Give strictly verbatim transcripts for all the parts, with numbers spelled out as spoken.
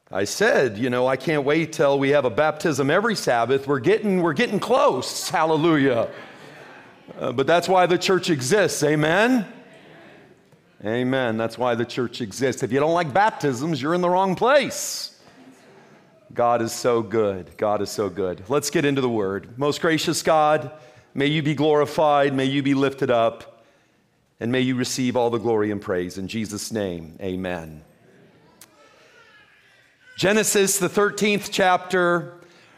I said, you know, I can't wait till we have a baptism every Sabbath. We're getting, we're getting close. Hallelujah. Uh, but that's why the church exists. Amen? Amen. That's why the church exists. If you don't like baptisms, you're in the wrong place. God is so good. God is so good. Let's get into the word. Most gracious God, may you be glorified. May you be lifted up. And may you receive all the glory and praise. In Jesus' name, amen. Genesis, the thirteenth chapter,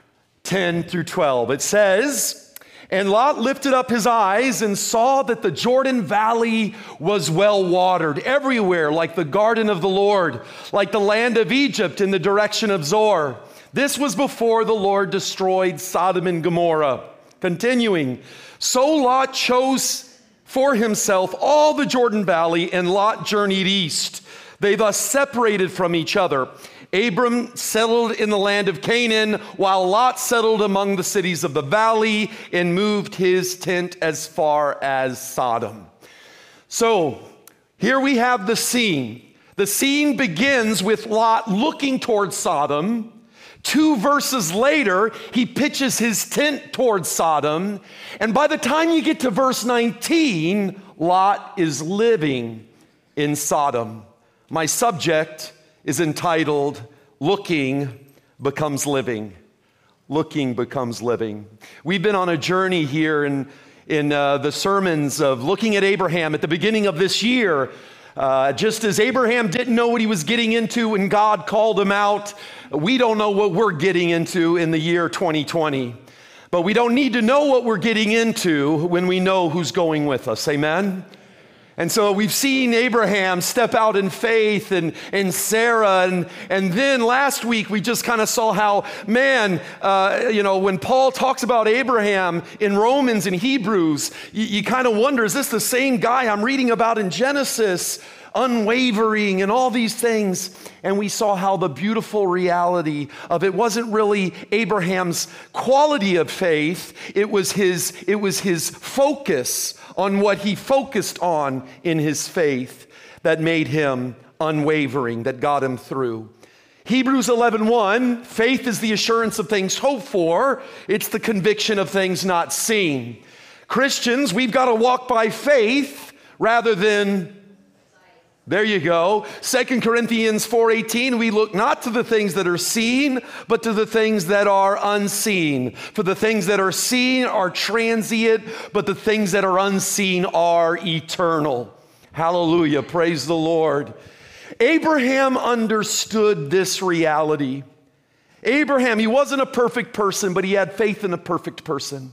ten through twelve. It says, "And Lot lifted up his eyes and saw that the Jordan Valley was well watered everywhere, like the garden of the Lord, like the land of Egypt in the direction of Zoar. This was before the Lord destroyed Sodom and Gomorrah." Continuing, "So Lot chose for himself all the Jordan Valley, and Lot journeyed east. They thus separated from each other. Abram settled in the land of Canaan, while Lot settled among the cities of the valley and moved his tent as far as Sodom." So here we have the scene. The scene begins with Lot looking towards Sodom. Two verses later, he pitches his tent towards Sodom. And by the time you get to verse nineteen, Lot is living in Sodom. My subject is entitled, "Looking Becomes Living." Looking becomes living. We've been on a journey here in, in uh, the sermons of looking at Abraham at the beginning of this year. Uh, just as Abraham didn't know what he was getting into when God called him out, we don't know what we're getting into in the year twenty twenty. But we don't need to know what we're getting into when we know who's going with us. Amen? And so we've seen Abraham step out in faith, and, and Sarah. And, and then last week we just kind of saw how, man, uh, you know, when Paul talks about Abraham in Romans and Hebrews, you, you kind of wonder, is this the same guy I'm reading about in Genesis? Unwavering and all these things. And we saw how the beautiful reality of it wasn't really Abraham's quality of faith. It was his, it was his focus on what he focused on in his faith that made him unwavering, that got him through. Hebrews eleven one, faith is the assurance of things hoped for. It's the conviction of things not seen. Christians, we've got to walk by faith rather than, there you go. Second Corinthians four eighteen, we look not to the things that are seen, but to the things that are unseen. For the things that are seen are transient, but the things that are unseen are eternal. Hallelujah. Praise the Lord. Abraham understood this reality. Abraham, he wasn't a perfect person, but he had faith in a perfect person.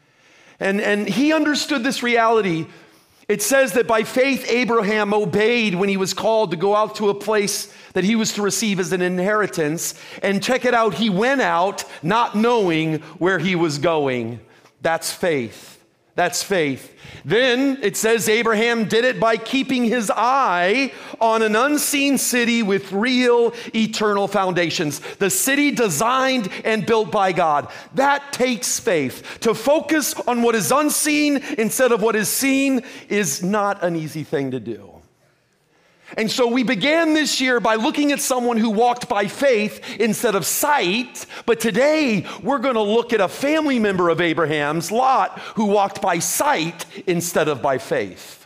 And, and he understood this reality. It says that by faith, Abraham obeyed when he was called to go out to a place that he was to receive as an inheritance. And check it out, he went out not knowing where he was going. That's faith. That's faith. Then it says Abraham did it by keeping his eye on an unseen city with real eternal foundations. The city designed and built by God. That takes faith. To focus on what is unseen instead of what is seen is not an easy thing to do. And so we began this year by looking at someone who walked by faith instead of sight. But today we're going to look at a family member of Abraham's, Lot, who walked by sight instead of by faith.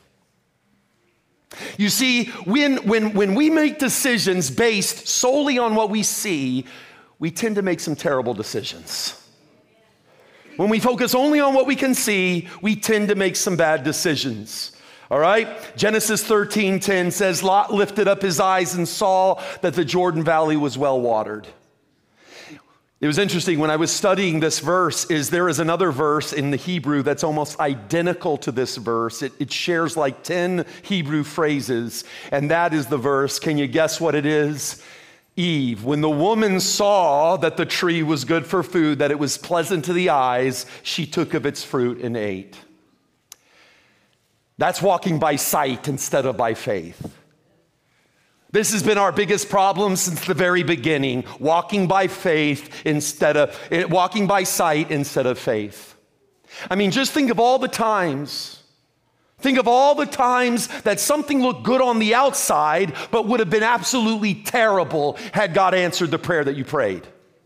You see, when, when, when we make decisions based solely on what we see, we tend to make some terrible decisions. When we focus only on what we can see, we tend to make some bad decisions. All right? Genesis thirteen ten says, Lot lifted up his eyes and saw that the Jordan Valley was well watered. It was interesting when I was studying this verse, is there is another verse in the Hebrew that's almost identical to this verse. It, it shares like ten Hebrew phrases, and that is the verse. Can you guess what it is? Eve, when the woman saw that the tree was good for food, that it was pleasant to the eyes, she took of its fruit and ate. That's walking by sight instead of by faith. This has been our biggest problem since the very beginning, walking by faith instead of, walking by sight instead of faith. I mean, just think of all the times, Think of all the times that something looked good on the outside, but would have been absolutely terrible had God answered the prayer that you prayed.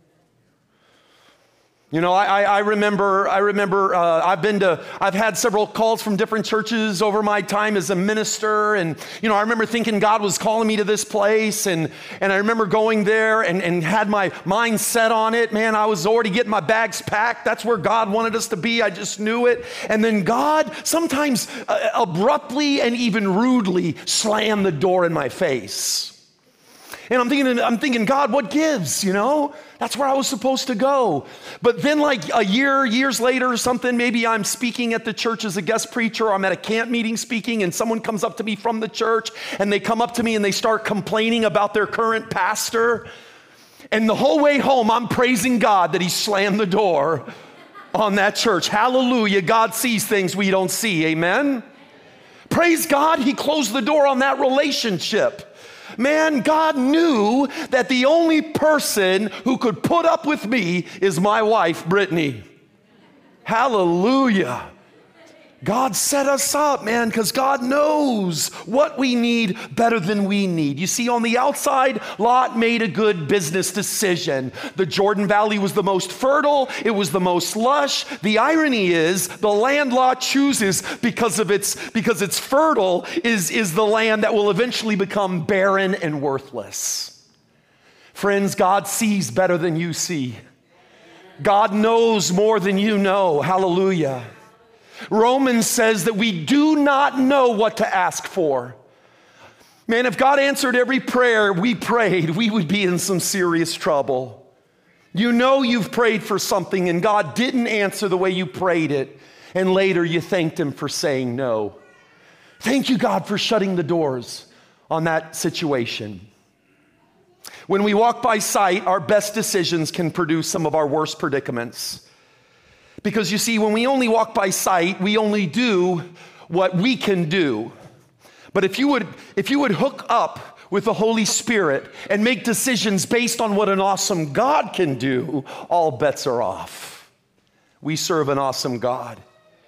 You know, I, I remember, I remember uh, I've been to, I've had several calls from different churches over my time as a minister. And, you know, I remember thinking God was calling me to this place. And, and I remember going there and, and had my mind set on it. Man, I was already getting my bags packed. That's where God wanted us to be. I just knew it. And then God sometimes uh, abruptly and even rudely slammed the door in my face. And I'm thinking, I'm thinking, God, what gives, you know? That's where I was supposed to go. But then like a year, years later or something, maybe I'm speaking at the church as a guest preacher, or I'm at a camp meeting speaking, and someone comes up to me from the church, and they come up to me and they start complaining about their current pastor. And the whole way home, I'm praising God that he slammed the door on that church. Hallelujah. God sees things we don't see. Amen? Praise God, he closed the door on that relationship. Man, God knew that the only person who could put up with me is my wife, Brittany. Hallelujah. God set us up, man, because God knows what we need better than we need. You see, on the outside, Lot made a good business decision. The Jordan Valley was the most fertile. It was the most lush. The irony is the land Lot chooses because of its, because it's fertile is, is the land that will eventually become barren and worthless. Friends, God sees better than you see. God knows more than you know. Hallelujah. Romans says that we do not know what to ask for. Man, if God answered every prayer we prayed, we would be in some serious trouble. You know you've prayed for something and God didn't answer the way you prayed it, and later you thanked him for saying no. Thank you, God, for shutting the doors on that situation. When we walk by sight, our best decisions can produce some of our worst predicaments. Because you see, when we only walk by sight, we only do what we can do. But if you would, if you would hook up with the Holy Spirit and make decisions based on what an awesome God can do, all bets are off. We serve an awesome God.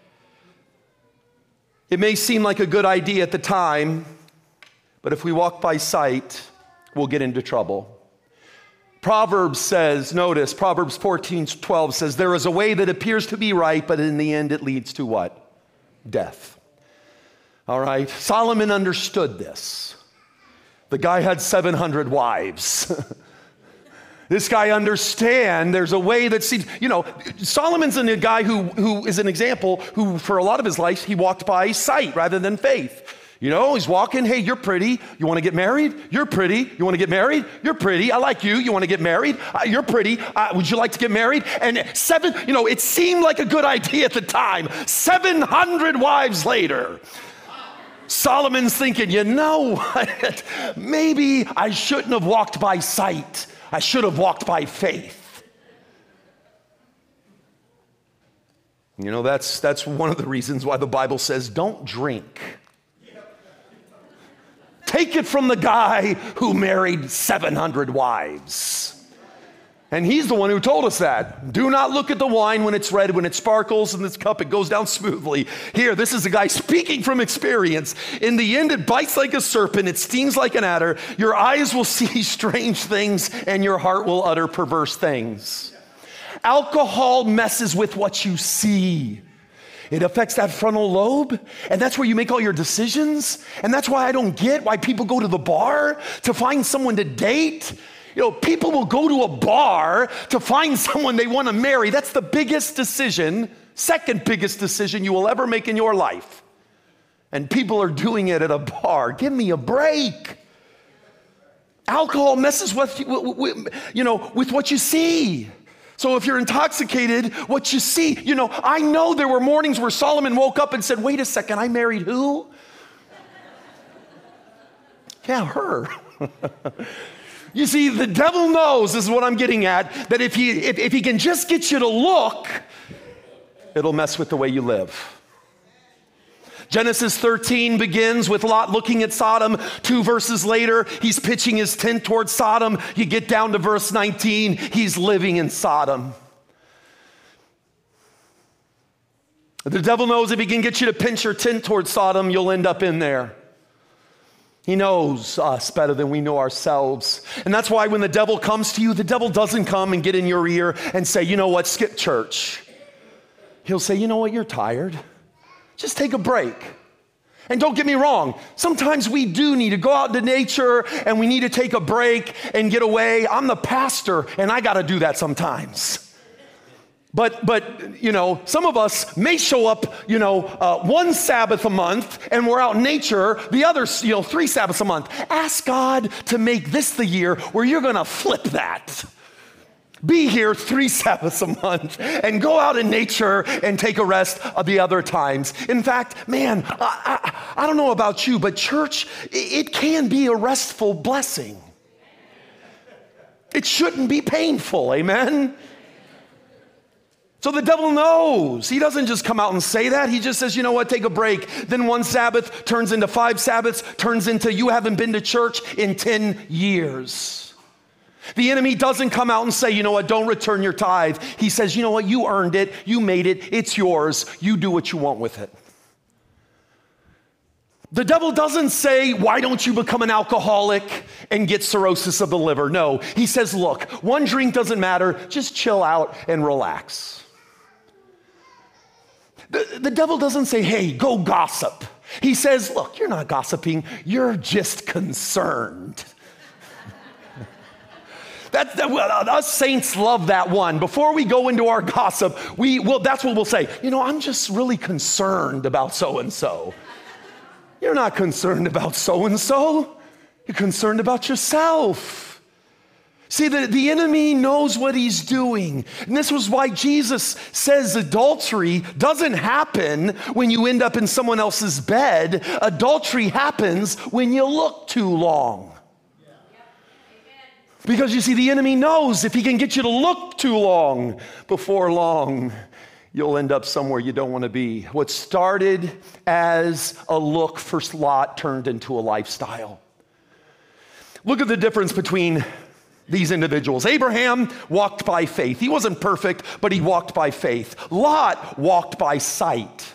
It may seem like a good idea at the time, but if we walk by sight, we'll get into trouble. Proverbs says, notice, Proverbs fourteen twelve says, there is a way that appears to be right, but in the end it leads to what? Death. All right? Solomon understood this. The guy had seven hundred wives. This guy understands there's a way that seems, you know, Solomon's a guy who, who is an example who, for a lot of his life, he walked by sight rather than faith. You know, he's walking, hey, you're pretty. You want to get married? You're pretty. You want to get married? You're pretty. I like you. You want to get married? Uh, you're pretty. Uh, would you like to get married? And seven, you know, it seemed like a good idea at the time. seven hundred wives later, Solomon's thinking, you know what? Maybe I shouldn't have walked by sight. I should have walked by faith. You know, that's, that's one of the reasons why the Bible says don't drink. Take it from the guy who married seven hundred wives. And he's the one who told us that. Do not look at the wine when it's red, when it sparkles in this cup, it goes down smoothly. Here, this is a guy speaking from experience. In the end, it bites like a serpent, it stings like an adder. Your eyes will see strange things, and your heart will utter perverse things. Alcohol messes with what you see. It affects that frontal lobe, and that's where you make all your decisions. And that's why I don't get why people go to the bar to find someone to date. You know, people will go to a bar to find someone they want to marry. That's the biggest decision, second biggest decision you will ever make in your life. And people are doing it at a bar. Give me a break. Alcohol messes with, you know, with what you see. So if you're intoxicated, what you see, you know, I know there were mornings where Solomon woke up and said, wait a second, I married who? Yeah, her. You see, the devil knows, this is what I'm getting at, that if he, if, if he can just get you to look, it'll mess with the way you live. Genesis thirteen begins with Lot looking at Sodom. Two verses later, he's pitching his tent towards Sodom. You get down to verse nineteen, he's living in Sodom. The devil knows if he can get you to pinch your tent towards Sodom, you'll end up in there. He knows us better than we know ourselves. And that's why when the devil comes to you, the devil doesn't come and get in your ear and say, you know what, skip church. He'll say, you know what, you're tired. Just take a break. And don't get me wrong, sometimes we do need to go out into nature and we need to take a break and get away. I'm the pastor and I got to do that sometimes. But, but you know, some of us may show up, you know, uh, one Sabbath a month and we're out in nature, the other, you know, three Sabbaths a month. Ask God to make this the year where you're going to flip that. Be here three Sabbaths a month and go out in nature and take a rest of the other times. In fact, man, I, I, I don't know about you, but church, it can be a restful blessing. It shouldn't be painful, amen? So the devil knows. He doesn't just come out and say that. He just says, you know what, take a break. Then one Sabbath turns into five Sabbaths, turns into you haven't been to church in ten years. The enemy doesn't come out and say, you know what, don't return your tithe. He says, you know what, you earned it, you made it, it's yours, you do what you want with it. The devil doesn't say, why don't you become an alcoholic and get cirrhosis of the liver? No, he says, look, one drink doesn't matter, just chill out and relax. The, the devil doesn't say, hey, go gossip. He says, look, you're not gossiping, you're just concerned. That, that, well, us saints love that one. Before we go into our gossip, we will, that's what we'll say. You know, I'm just really concerned about so-and-so. You're not concerned about so-and-so. You're concerned about yourself. See, the, the enemy knows what he's doing. And this was why Jesus says adultery doesn't happen when you end up in someone else's bed. Adultery happens when you look too long. Because you see, the enemy knows if he can get you to look too long, before long, you'll end up somewhere you don't want to be. What started as a look for Lot turned into a lifestyle. Look at the difference between these individuals. Abraham walked by faith. He wasn't perfect, but he walked by faith. Lot walked by sight.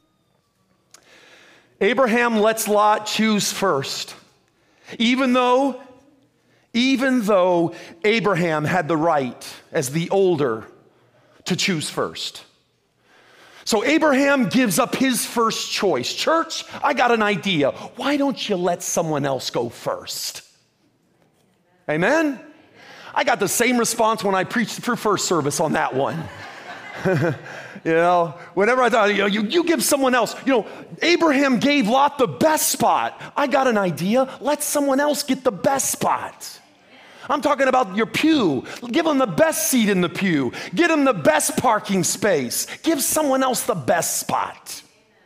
Abraham lets Lot choose first, even though Even though Abraham had the right, as the older, to choose first. So Abraham gives up his first choice. Church, I got an idea. Why don't you let someone else go first? Amen? I got the same response when I preached for first service on that one. You know, whenever I thought, you know, you, you give someone else, you know, Abraham gave Lot the best spot. I got an idea. Let someone else get the best spot. I'm talking about your pew. Give them the best seat in the pew. Give them the best parking space. Give someone else the best spot.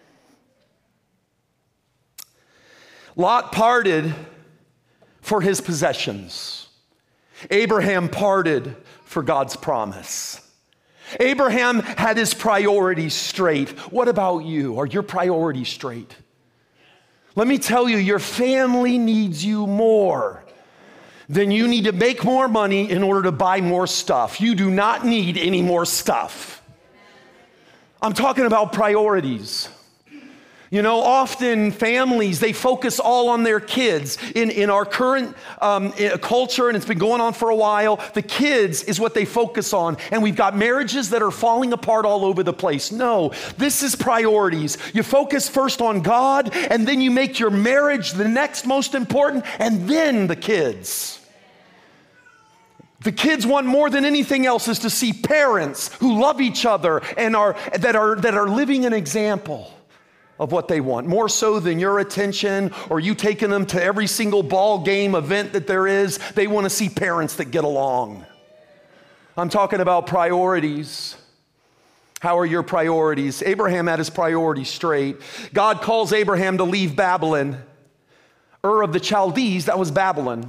Lot parted for his possessions. Abraham parted for God's promise. Abraham had his priorities straight. What about you? Are your priorities straight? Let me tell you, your family needs you more than you need to make more money in order to buy more stuff. You do not need any more stuff. I'm talking about priorities. You know, often families, they focus all on their kids. In, in our current um, culture, and it's been going on for a while, the kids is what they focus on. And we've got marriages that are falling apart all over the place. No, this is priorities. You focus first on God, and then you make your marriage the next most important, and then the kids. The kids want more than anything else is to see parents who love each other and are that are that are living an example of what they want, more so than your attention or you taking them to every single ball game event that there is. They want to see parents that get along. I'm talking about priorities. How are your priorities? Abraham had his priorities straight. God calls Abraham to leave Babylon. Ur of the Chaldees, that was Babylon.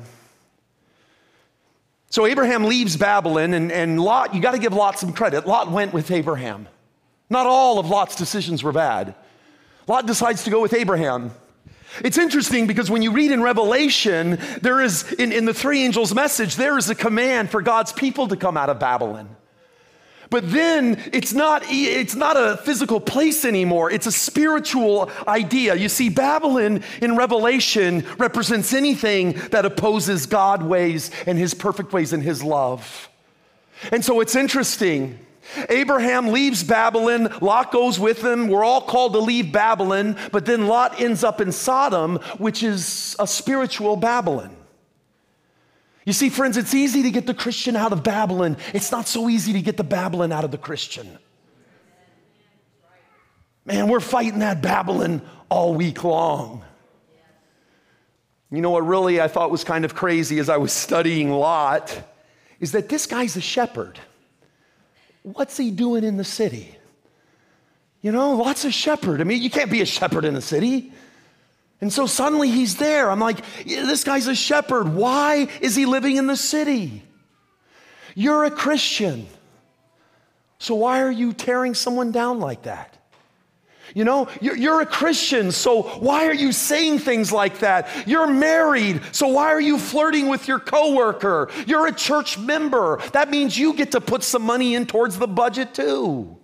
So Abraham leaves Babylon, and, and Lot, you got to give Lot some credit. Lot went with Abraham. Not all of Lot's decisions were bad. Lot decides to go with Abraham. It's interesting because when you read in Revelation, there is, in, in the three angels' message, there is a command for God's people to come out of Babylon. But then it's not, it's not a physical place anymore. It's a spiritual idea. You see, Babylon in Revelation represents anything that opposes God's ways and his perfect ways and his love. And so it's interesting. Abraham leaves Babylon. Lot goes with him. We're all called to leave Babylon, but then Lot ends up in Sodom, which is a spiritual Babylon. You see, friends, it's easy to get the Christian out of Babylon. It's not so easy to get the Babylon out of the Christian. Man, we're fighting that Babylon all week long. You know what really I thought was kind of crazy as I was studying Lot is that this guy's a shepherd. What's he doing in the city? You know, Lot's a shepherd. I mean, you can't be a shepherd in a city. And so suddenly he's there. I'm like, yeah, this guy's a shepherd. Why is he living in the city? You're a Christian. So why are you tearing someone down like that? You know, you're, you're a Christian, so why are you saying things like that? You're married, so why are you flirting with your coworker? You're a church member. That means you get to put some money in towards the budget too.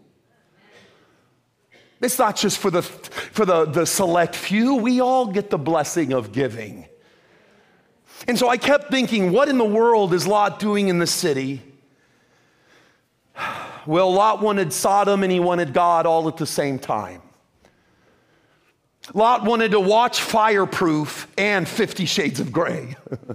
It's not just for the for the, the select few. We all get the blessing of giving. And so I kept thinking, what in the world is Lot doing in the city? Well, Lot wanted Sodom and he wanted God all at the same time. Lot wanted to watch Fireproof and Fifty Shades of Grey.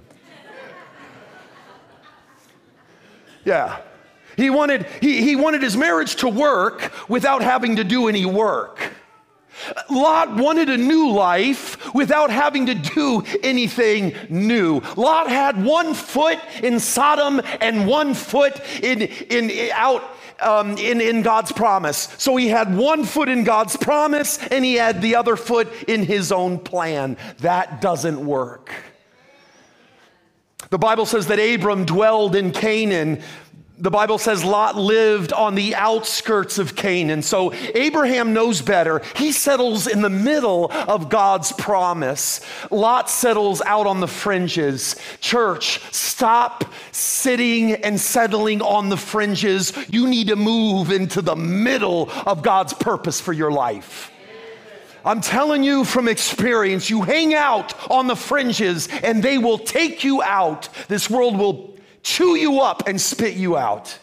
Yeah. He wanted, he, he wanted his marriage to work without having to do any work. Lot wanted a new life without having to do anything new. Lot had one foot in Sodom and one foot in, in, in out um, in, in God's promise. So he had one foot in God's promise and he had the other foot in his own plan. That doesn't work. The Bible says that Abram dwelled in Canaan. The Bible says Lot lived on the outskirts of Canaan. So Abraham knows better. He settles in the middle of God's promise. Lot settles out on the fringes. Church, stop sitting and settling on the fringes. You need to move into the middle of God's purpose for your life. I'm telling you from experience, you hang out on the fringes and they will take you out. This world will chew you up and spit you out.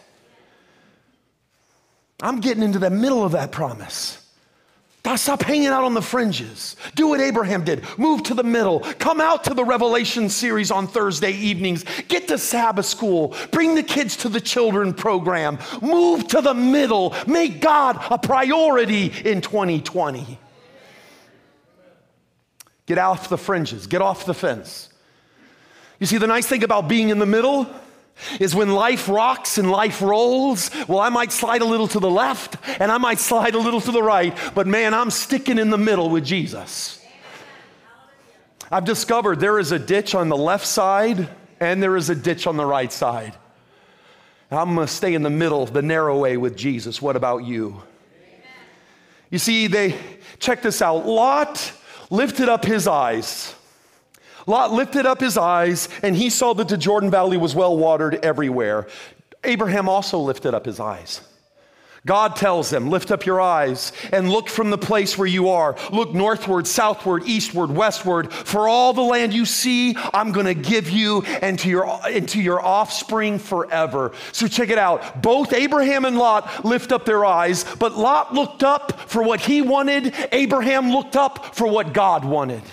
I'm getting into the middle of that promise. God, stop hanging out on the fringes. Do what Abraham did. Move to the middle. Come out to the Revelation series on Thursday evenings. Get to Sabbath school. Bring the kids to the children program. Move to the middle. Make God a priority in twenty twenty. Get off the fringes. Get off the fence. You see, the nice thing about being in the middle is when life rocks and life rolls, well, I might slide a little to the left and I might slide a little to the right, but man, I'm sticking in the middle with Jesus. I've discovered there is a ditch on the left side and there is a ditch on the right side. I'm going to stay in the middle, the narrow way with Jesus. What about you? You see, they, check this out. Lot lifted up his eyes. Lot lifted up his eyes, and he saw that the Jordan Valley was well watered everywhere. Abraham also lifted up his eyes. God tells him, lift up your eyes and look from the place where you are. Look northward, southward, eastward, westward. For all the land you see, I'm going to give you and to your, and to your offspring forever. So check it out. Both Abraham and Lot lift up their eyes, but Lot looked up for what he wanted. Abraham looked up for what God wanted.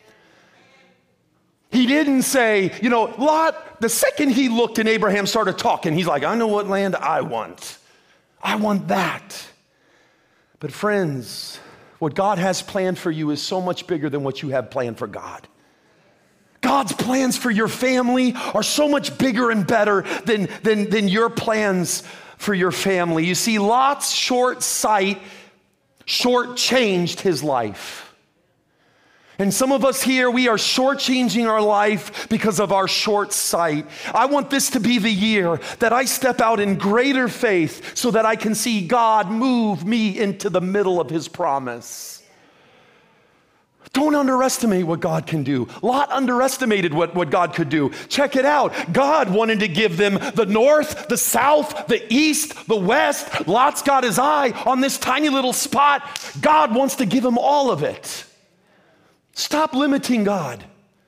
He didn't say, you know, Lot, the second he looked and Abraham started talking, he's like, I know what land I want. I want that. But friends, what God has planned for you is so much bigger than what you have planned for God. God's plans for your family are so much bigger and better than, than, than your plans for your family. You see, Lot's short sight shortchanged his life. And some of us here, we are shortchanging our life because of our short sight. I want this to be the year that I step out in greater faith so that I can see God move me into the middle of his promise. Don't underestimate what God can do. Lot underestimated what, what God could do. Check it out. God wanted to give them the north, the south, the east, the west. Lot's got his eye on this tiny little spot. God wants to give him all of it. Stop limiting God.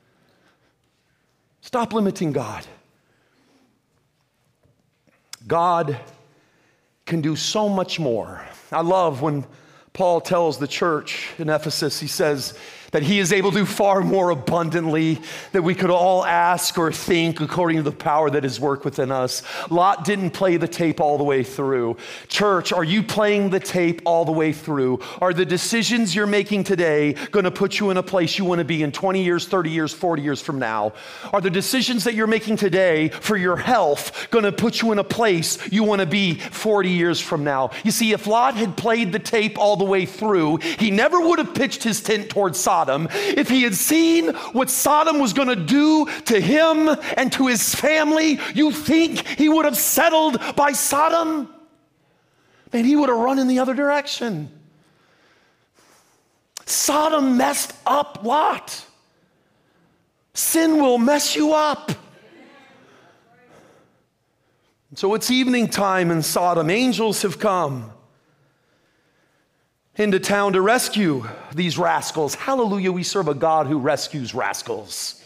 Stop limiting God. God can do so much more. I love when Paul tells the church in Ephesus, he says that he is able to do far more abundantly than we could all ask or think according to the power that is worked within us. Lot didn't play the tape all the way through. Church, are you playing the tape all the way through? Are the decisions you're making today going to put you in a place you want to be in twenty years, thirty years, forty years from now? Are the decisions that you're making today for your health going to put you in a place you want to be forty years from now? You see, if Lot had played the tape all the way through, he never would have pitched his tent towards Sodom. If he had seen what Sodom was going to do to him and to his family, you think he would have settled by Sodom? Man, he would have run in the other direction. Sodom messed up Lot. Sin will mess you up. So it's evening time in Sodom. Angels have come into town to rescue these rascals. Hallelujah, we serve a God who rescues rascals.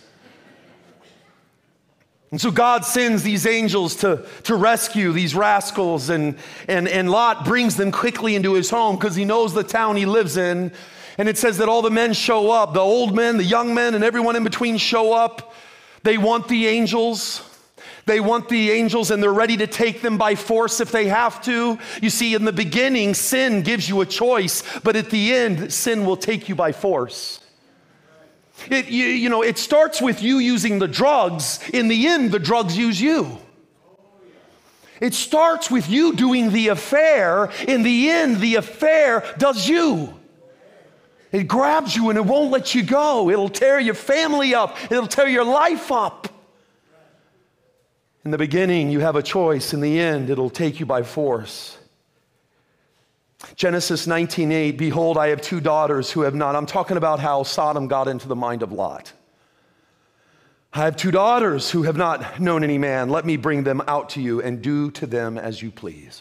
And so God sends these angels to, to rescue these rascals, and, and, and Lot brings them quickly into his home because he knows the town he lives in. And it says that all the men show up, the old men, the young men, and everyone in between show up. They want the angels. They want the angels, and they're ready to take them by force if they have to. You see, in the beginning, sin gives you a choice, but at the end, sin will take you by force. It, you, you know, it starts with you using the drugs. In the end, the drugs use you. It starts with you doing the affair. In the end, the affair does you. It grabs you and it won't let you go. It'll tear your family up. It'll tear your life up. In the beginning, you have a choice. In the end, it'll take you by force. Genesis nineteen eight, behold, I have two daughters who have not. I'm talking about how Sodom got into the mind of Lot. I have two daughters who have not known any man. Let me bring them out to you and do to them as you please.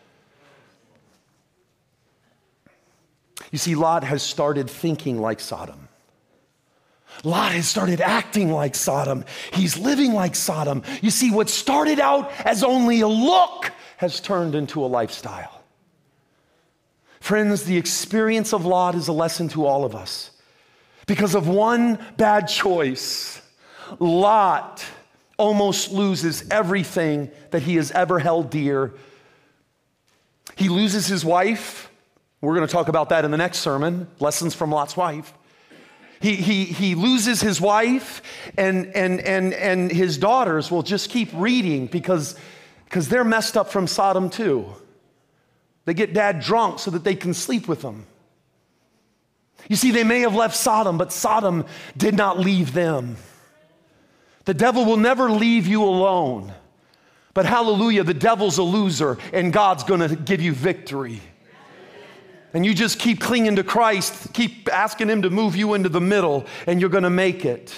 You see, Lot has started thinking like Sodom. Lot has started acting like Sodom. He's living like Sodom. You see, what started out as only a look has turned into a lifestyle. Friends, the experience of Lot is a lesson to all of us. Because of one bad choice, Lot almost loses everything that he has ever held dear. He loses his wife. We're going to talk about that in the next sermon, lessons from Lot's wife. He, he, he loses his wife, and, and, and, and his daughters will just keep reading because, because they're messed up from Sodom too. They get dad drunk so that they can sleep with him. You see, they may have left Sodom, but Sodom did not leave them. The devil will never leave you alone. But hallelujah, the devil's a loser, and God's going to give you victory. And you just keep clinging to Christ, keep asking him to move you into the middle, and you're going to make it.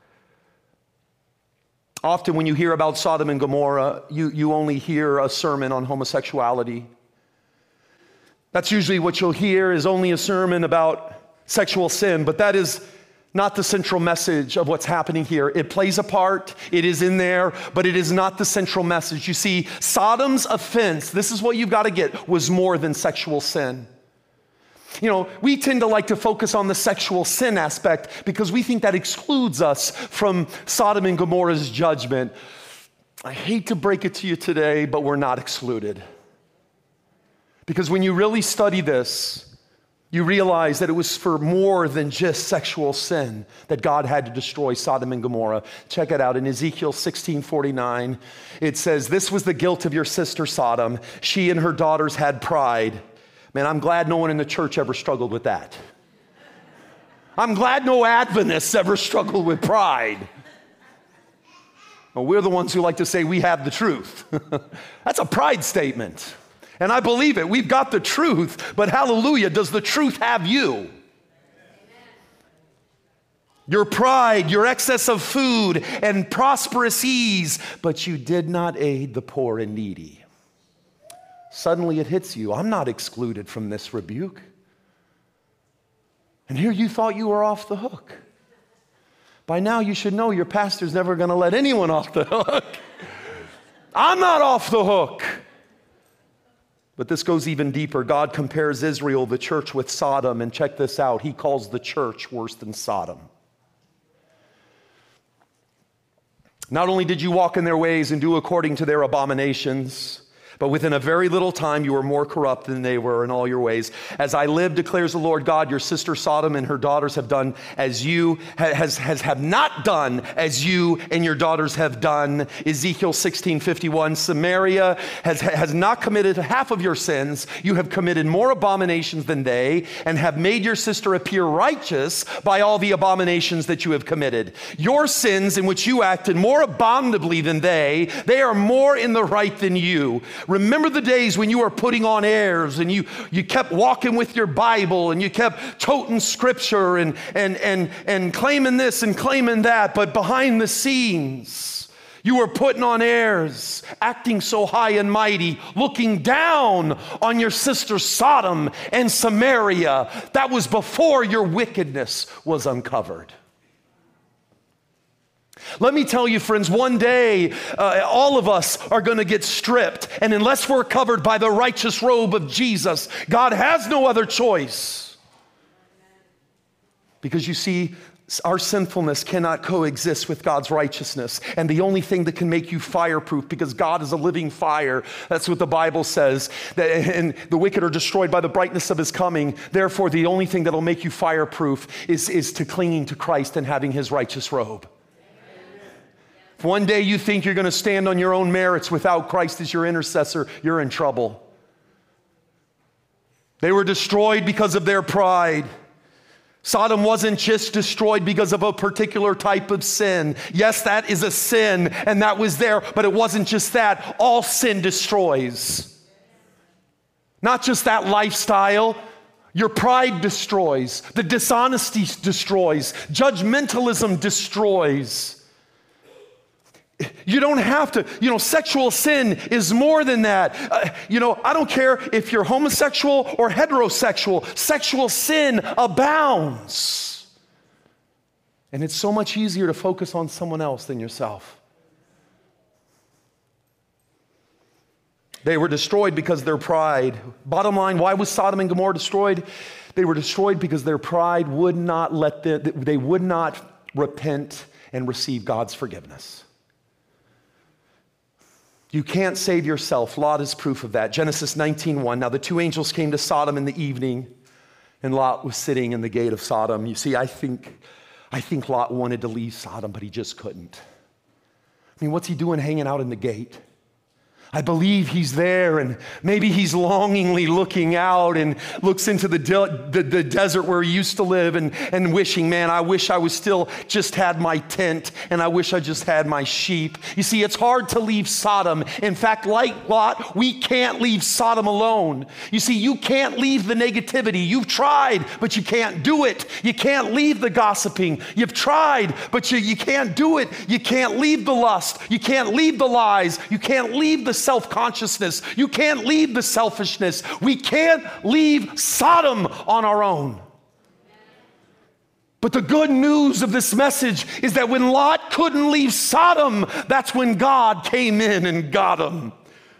Often when you hear about Sodom and Gomorrah, you, you only hear a sermon on homosexuality. That's usually what you'll hear, is only a sermon about sexual sin, but that is not the central message of what's happening here. It plays a part, it is in there, but it is not the central message. You see, Sodom's offense, this is what you've got to get, was more than sexual sin. You know, we tend to like to focus on the sexual sin aspect because we think that excludes us from Sodom and Gomorrah's judgment. I hate to break it to you today, but we're not excluded. Because when you really study this, you realize that it was for more than just sexual sin that God had to destroy Sodom and Gomorrah. Check it out. In Ezekiel sixteen forty-nine, it says, this was the guilt of your sister Sodom. She and her daughters had pride. Man, I'm glad no one in the church ever struggled with that. I'm glad no Adventists ever struggled with pride. Well, we're the ones who like to say we have the truth. That's a pride statement. And I believe it. We've got the truth, but hallelujah, does the truth have you? your pride, your excess of food, and prosperous ease, but you did not aid the poor and needy. Suddenly it hits you, I'm not excluded from this rebuke. And here you thought you were off the hook. By now you should know your pastor's never going to let anyone off the hook. I'm not off the hook. But this goes even deeper. God compares Israel, the church, with Sodom. And check this out. He calls the church worse than Sodom. Not only did you walk in their ways and do according to their abominations, but within a very little time you were more corrupt than they were in all your ways. As I live, declares the Lord God, your sister Sodom and her daughters have done as you, has, has have not done as you and your daughters have done. Ezekiel sixteen fifty-one, Samaria has, has not committed half of your sins. You have committed more abominations than they, and have made your sister appear righteous by all the abominations that you have committed. Your sins in which you acted more abominably than they, they are more in the right than you. Remember the days when you were putting on airs and you, you kept walking with your Bible and you kept toting scripture and, and, and, and claiming this and claiming that, but behind the scenes, you were putting on airs, acting so high and mighty, looking down on your sister Sodom and Samaria. That was before your wickedness was uncovered. Let me tell you, friends, one day, uh, all of us are going to get stripped. And unless we're covered by the righteous robe of Jesus, God has no other choice. Because you see, our sinfulness cannot coexist with God's righteousness. And the only thing that can make you fireproof, because God is a living fire, that's what the Bible says, that, and the wicked are destroyed by the brightness of his coming. Therefore, the only thing that'll make you fireproof is, is to clinging to Christ and having his righteous robe. If one day you think you're going to stand on your own merits without Christ as your intercessor, you're in trouble. They were destroyed because of their pride. Sodom wasn't just destroyed because of a particular type of sin. Yes, that is a sin, and that was there, but it wasn't just that. All sin destroys. Not just that lifestyle. Your pride destroys. The dishonesty destroys. Judgmentalism destroys. You don't have to, you know, sexual sin is more than that. Uh, you know, I don't care if you're homosexual or heterosexual, sexual sin abounds. And it's so much easier to focus on someone else than yourself. They were destroyed because of their pride. Bottom line, why was Sodom and Gomorrah destroyed? They were destroyed because their pride would not let them, they would not repent and receive God's forgiveness. You can't save yourself. Lot is proof of that. Genesis nineteen one. Now the two angels came to Sodom in the evening, and Lot was sitting in the gate of Sodom. You see, I think, I think Lot wanted to leave Sodom, but he just couldn't. I mean, what's he doing hanging out in the gate? I believe he's there, and maybe he's longingly looking out and looks into the, de- the, the desert where he used to live and, and wishing, man, I wish I was still just had my tent, and I wish I just had my sheep. You see, it's hard to leave Sodom. In fact, like Lot, we can't leave Sodom alone. You see, you can't leave the negativity. You've tried, but you can't do it. You can't leave the gossiping. You've tried, but you, you can't do it. You can't leave the lust. You can't leave the lies. You can't leave the self-consciousness. You can't leave the selfishness. We can't leave Sodom on our own. But the good news of this message is that when Lot couldn't leave Sodom, that's when God came in and got him.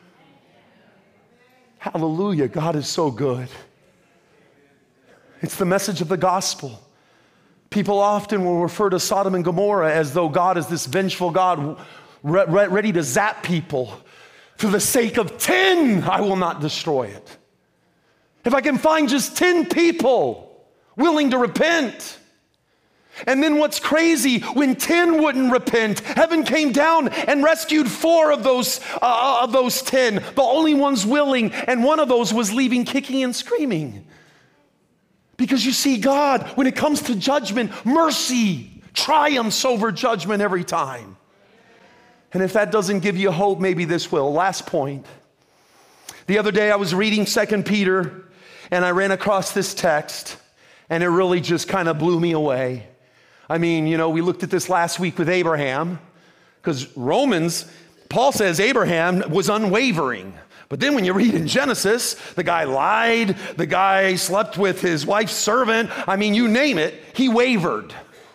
Hallelujah. God is so good. It's the message of the gospel. People often will refer to Sodom and Gomorrah as though God is this vengeful God re- re- ready to zap people. For the sake of ten, I will not destroy it. If I can find just ten people willing to repent. And then what's crazy, when ten wouldn't repent, heaven came down and rescued four of those, uh, of those ten, the only ones willing, and one of those was leaving kicking and screaming. Because you see, God, when it comes to judgment, mercy triumphs over judgment every time. And if that doesn't give you hope, maybe this will. Last point. The other day I was reading Second Peter, and I ran across this text, and it really just kind of blew me away. I mean, you know, we looked at this last week with Abraham, because Romans, Paul says Abraham was unwavering. But then when you read in Genesis, the guy lied, the guy slept with his wife's servant. I mean, you name it, he wavered.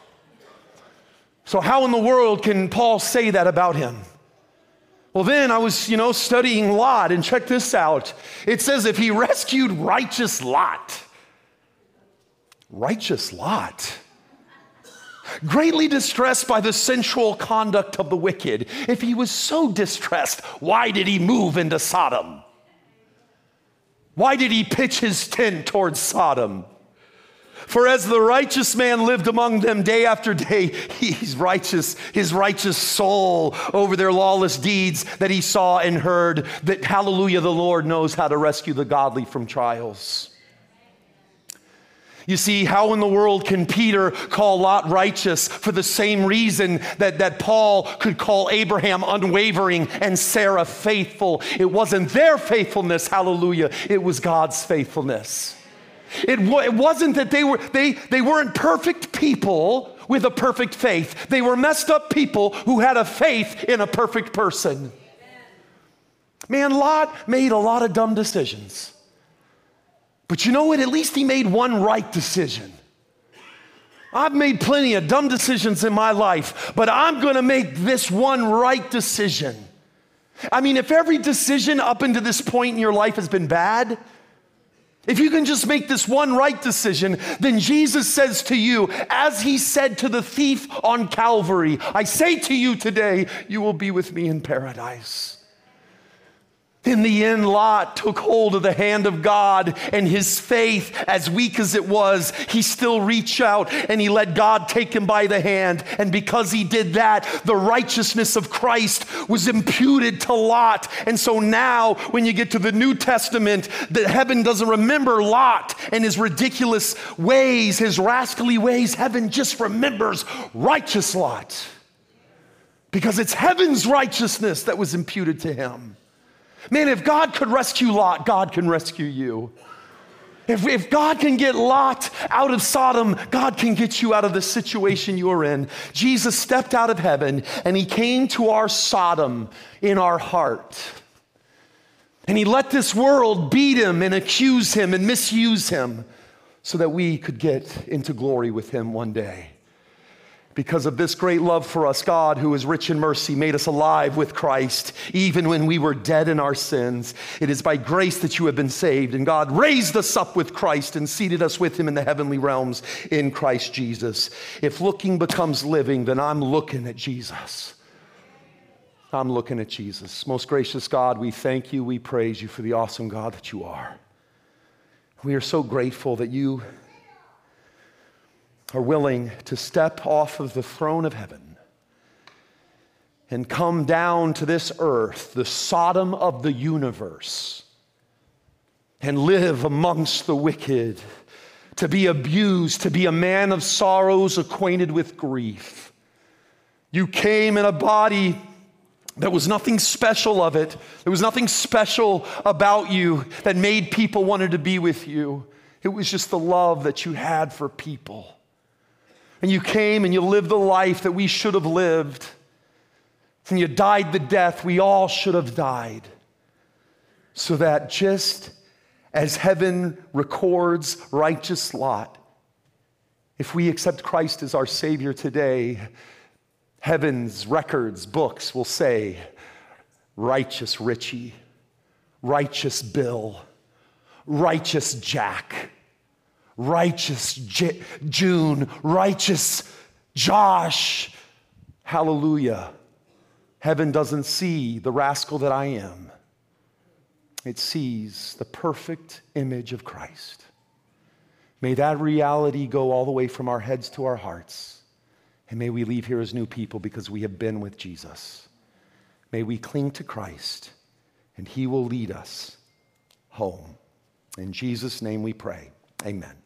So how in the world can Paul say that about him? Well, then I was, you know, studying Lot, and check this out. It says if he rescued righteous Lot, righteous Lot, greatly distressed by the sensual conduct of the wicked. If he was so distressed, why did he move into Sodom? Why did he pitch his tent towards Sodom? For as the righteous man lived among them day after day, he's righteous, his righteous soul over their lawless deeds that he saw and heard, that hallelujah, the Lord knows how to rescue the godly from trials. You see, how in the world can Peter call Lot righteous for the same reason that, that Paul could call Abraham unwavering and Sarah faithful? It wasn't their faithfulness, hallelujah, it was God's faithfulness. It, it wasn't that they, were, they, they weren't perfect people with a perfect faith. They were messed up people who had a faith in a perfect person. Man, Lot made a lot of dumb decisions. But you know what? At least he made one right decision. I've made plenty of dumb decisions in my life, but I'm going to make this one right decision. I mean, if every decision up until this point in your life has been bad, if you can just make this one right decision, then Jesus says to you, as he said to the thief on Calvary, I say to you today, you will be with me in paradise. In the end, Lot took hold of the hand of God, and his faith, as weak as it was, he still reached out and he let God take him by the hand. And because he did that, the righteousness of Christ was imputed to Lot. And so now, when you get to the New Testament, that heaven doesn't remember Lot and his ridiculous ways, his rascally ways. Heaven just remembers righteous Lot, because it's heaven's righteousness that was imputed to him. Man, if God could rescue Lot, God can rescue you. If, if God can get Lot out of Sodom, God can get you out of the situation you're in. Jesus stepped out of heaven and he came to our Sodom in our heart. And he let this world beat him and accuse him and misuse him so that we could get into glory with him one day. Because of this great love for us, God, who is rich in mercy, made us alive with Christ, even when we were dead in our sins. It is by grace that you have been saved, and God raised us up with Christ and seated us with him in the heavenly realms in Christ Jesus. If looking becomes living, then I'm looking at Jesus. I'm looking at Jesus. Most gracious God, we thank you, we praise you for the awesome God that you are. We are so grateful that you are willing to step off of the throne of heaven and come down to this earth, the Sodom of the universe, and live amongst the wicked, to be abused, to be a man of sorrows, acquainted with grief. You came in a body that was nothing special of it. There was nothing special about you that made people wanted to be with you. It was just the love that you had for people. And you came and you lived the life that we should have lived. And you died the death we all should have died. So that just as heaven records righteous Lot, if we accept Christ as our Savior today, heaven's records, books will say, righteous Richie, righteous Bill, righteous Jack, righteous J- June, righteous Josh. Hallelujah. Heaven doesn't see the rascal that I am. It sees the perfect image of Christ. May that reality go all the way from our heads to our hearts. And may we leave here as new people because we have been with Jesus. May we cling to Christ and he will lead us home. In Jesus' name we pray. Amen.